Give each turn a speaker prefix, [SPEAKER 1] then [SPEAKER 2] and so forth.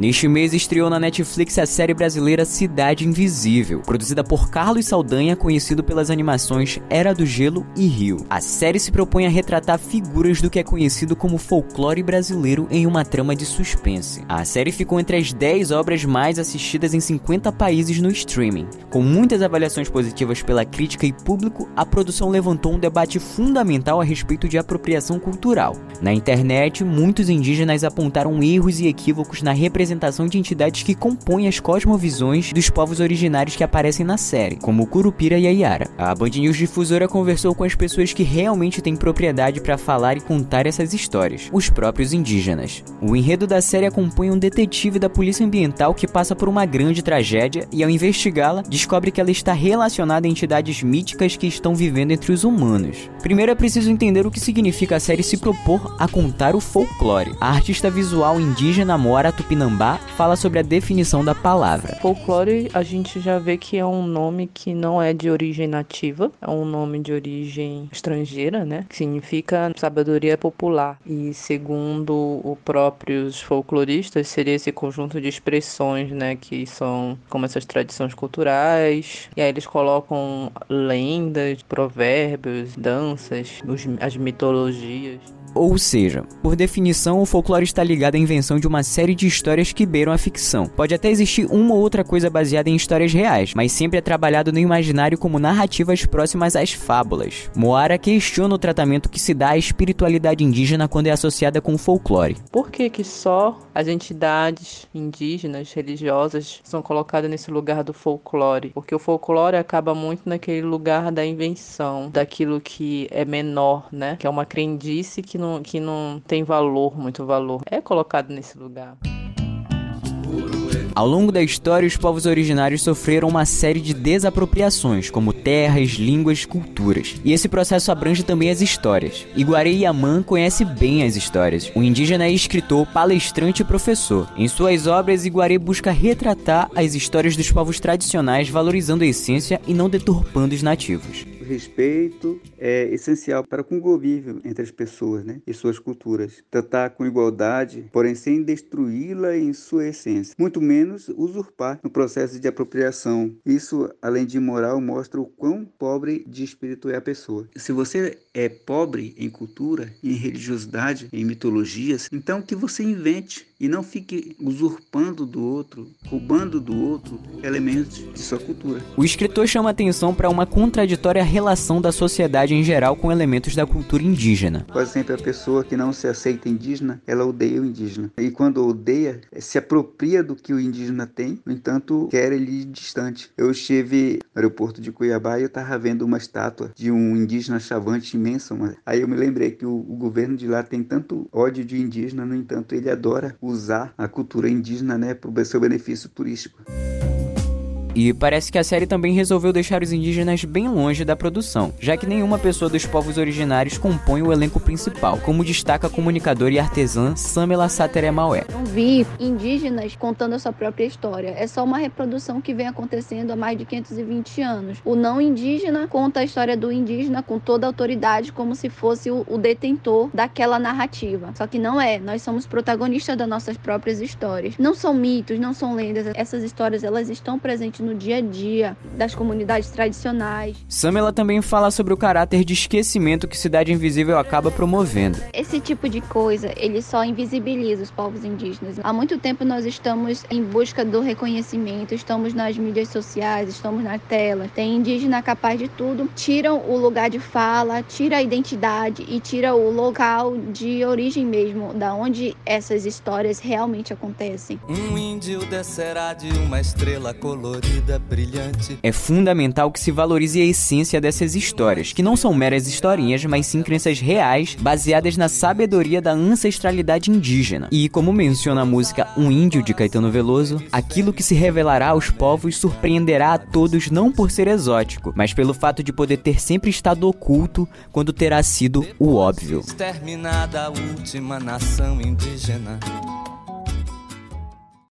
[SPEAKER 1] Neste mês estreou na Netflix a série brasileira Cidade Invisível, produzida por Carlos Saldanha, conhecido pelas animações Era do Gelo e Rio. A série se propõe a retratar figuras do que é conhecido como folclore brasileiro em uma trama de suspense. A série ficou entre as 10 obras mais assistidas em 50 países no streaming. Com muitas avaliações positivas pela crítica e público, a produção levantou um debate fundamental a respeito de apropriação cultural. Na internet, muitos indígenas apontaram erros e equívocos na representação de entidades que compõem as cosmovisões dos povos originários que aparecem na série, como o Curupira e a Iara. A Band News Difusora conversou com as pessoas que realmente têm propriedade para falar e contar essas histórias, os próprios indígenas. O enredo da série acompanha um detetive da Polícia Ambiental que passa por uma grande tragédia e, ao investigá-la, descobre que ela está relacionada a entidades míticas que estão vivendo entre os humanos. Primeiro é preciso entender o que significa a série se propor a contar o folclore. A artista visual indígena Moara Tupinambá fala sobre a definição da palavra.
[SPEAKER 2] Folclore, a gente já vê que é um nome que não é de origem nativa, é um nome de origem estrangeira, né? Que significa sabedoria popular. E segundo os próprios folcloristas, seria esse conjunto de expressões, né? Que são como essas tradições culturais. E aí eles colocam lendas, provérbios, danças, as mitologias.
[SPEAKER 1] Ou seja, por definição, o folclore está ligado à invenção de uma série de histórias que beiram a ficção. Pode até existir uma ou outra coisa baseada em histórias reais, mas sempre é trabalhado no imaginário como narrativas próximas às fábulas. Moara questiona o tratamento que se dá à espiritualidade indígena quando é associada com o folclore.
[SPEAKER 2] Por que só as entidades indígenas, religiosas, são colocadas nesse lugar do folclore? Porque o folclore acaba muito naquele lugar da invenção, daquilo que é menor, né? Que é uma crendice que não tem valor, muito valor. É colocado nesse lugar.
[SPEAKER 1] Ao longo da história, os povos originários sofreram uma série de desapropriações, como terras, línguas, culturas. E esse processo abrange também as histórias. Iguaré Yaman conhece bem as histórias. O indígena é escritor, palestrante e professor. Em suas obras, Iguaré busca retratar as histórias dos povos tradicionais, valorizando a essência e não deturpando os nativos.
[SPEAKER 3] O respeito é essencial para o convívio entre as pessoas, né, e suas culturas. Tratar com igualdade, porém sem destruí-la em sua essência. Muito menos usurpar no processo de apropriação. Isso, além de imoral, mostra o quão pobre de espírito é a pessoa. Se você é pobre em cultura, em religiosidade, em mitologias, então que você invente e não fique usurpando do outro, roubando do outro elementos de sua cultura.
[SPEAKER 1] O escritor chama atenção para uma contraditória relação da sociedade em geral com elementos da cultura indígena.
[SPEAKER 3] Quase sempre a pessoa que não se aceita indígena, ela odeia o indígena. E quando odeia, se apropria do que o indígena tem, no entanto, quer ele distante. Eu estive no aeroporto de Cuiabá e eu estava vendo uma estátua de um indígena chavante imenso. Aí eu me lembrei que o governo de lá tem tanto ódio de indígena, no entanto, ele adora usar a cultura indígena, né, para o seu benefício turístico.
[SPEAKER 1] E parece que a série também resolveu deixar os indígenas bem longe da produção, já que nenhuma pessoa dos povos originários compõe o elenco principal, como destaca a comunicadora e artesã Samela Satere Maué.
[SPEAKER 4] Não vi indígenas contando a sua própria história, é só uma reprodução que vem acontecendo há mais de 520 anos. O não indígena conta a história do indígena com toda a autoridade, como se fosse o detentor daquela narrativa. Só que não é, nós somos protagonistas das nossas próprias histórias. Não são mitos, não são lendas, essas histórias elas estão presentes no dia a dia das comunidades tradicionais.
[SPEAKER 1] Samela também fala sobre o caráter de esquecimento que Cidade Invisível acaba promovendo.
[SPEAKER 4] Esse tipo de coisa, ele só invisibiliza os povos indígenas. Há muito tempo nós estamos em busca do reconhecimento, estamos nas mídias sociais, estamos na tela. Tem indígena capaz de tudo, tiram o lugar de fala, tira a identidade e tira o local de origem mesmo, da onde essas histórias realmente acontecem.
[SPEAKER 5] Um índio descerá de uma estrela colorida brilhante.
[SPEAKER 1] É fundamental que se valorize a essência dessas histórias, que não são meras historinhas, mas sim crenças reais, baseadas na sabedoria da ancestralidade indígena. E, como menciona a música Um Índio, de Caetano Veloso, aquilo que se revelará aos povos surpreenderá a todos não por ser exótico, mas pelo fato de poder ter sempre estado oculto quando terá sido o óbvio.
[SPEAKER 5] Exterminada a última nação indígena.